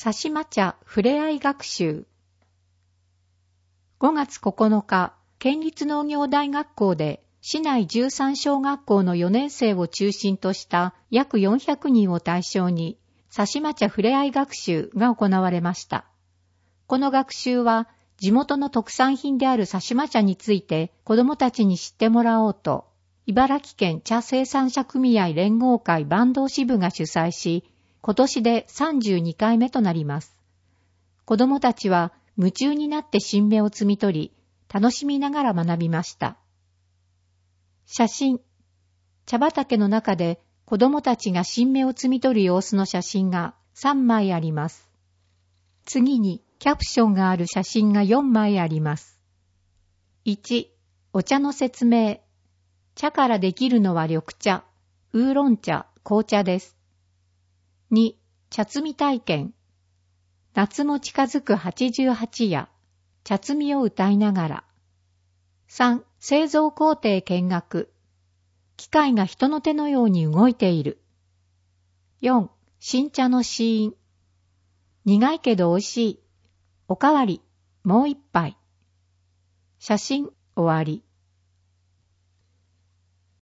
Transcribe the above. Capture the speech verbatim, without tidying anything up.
佐島茶ふれあい学習。ごがつここのか、県立農業大学校で市内じゅうさんしょうがっこうのよねんせいを中心とした約よんひゃくにんを対象に、佐島茶ふれあい学習が行われました。この学習は、地元の特産品である佐島茶について子どもたちに知ってもらおうと、茨城県茶生産者組合連合会坂東支部が主催し、今年でさんじゅうにかいめとなります。子どもたちは夢中になって新芽を摘み取り、楽しみながら学びました。写真。茶畑の中で子どもたちが新芽を摘み取る様子の写真がさんまいあります。次にキャプションがある写真がよんまいあります。いち. お茶の説明。茶からできるのは緑茶、ウーロン茶、紅茶です。に. 茶摘み体験。夏も近づくはちじゅうはち夜、茶摘みを歌いながら。さん. 製造工程見学。機械が人の手のように動いている。よん. 新茶の試飲。苦いけど美味しい。おかわり、もう一杯。写真終わり。